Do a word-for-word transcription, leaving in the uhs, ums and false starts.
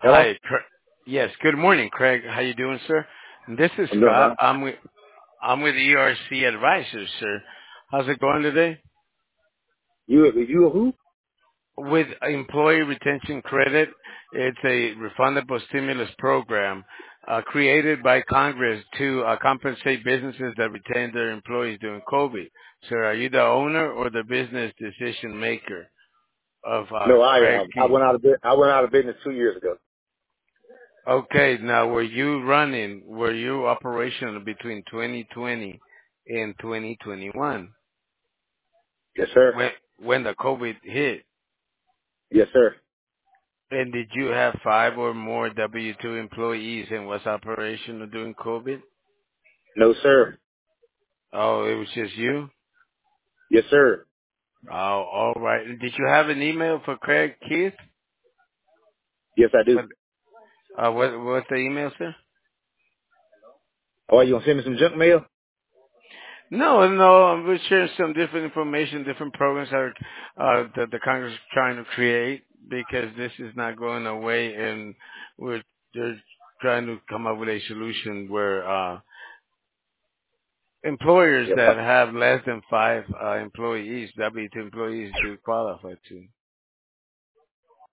Hello? Hi. Cra- Yes. Good morning, Craig. How you doing, sir? This is I'm doing Scott. fine. I'm with I'm with E R C Advisors, sir. How's it going today? You, you who? With Employee Retention Credit, it's a refundable stimulus program uh, created by Congress to uh, compensate businesses that retain their employees during COVID. Sir, are you the owner or the business decision maker of uh, No, I Craig am. I Keith? went out of bit. I went out of business two years ago. Okay, now were you running, were you operational between twenty twenty and twenty twenty-one Yes, sir. when when the COVID hit? Yes, sir. And did you have five or more W two employees and was operational during COVID? No, sir. Oh, it was just you? Yes, sir. Oh, all right. And did you have an email for Craig Keith? Yes, I do. What, uh, what, what's the email, sir? Oh, you gonna send me some junk mail? No, no, I'm just sharing some different information, different programs that, are, uh, that the Congress is trying to create because this is not going away, and we're they're trying to come up with a solution where uh, employers Yeah. that have less than five uh, employees, W two employees, do qualify to.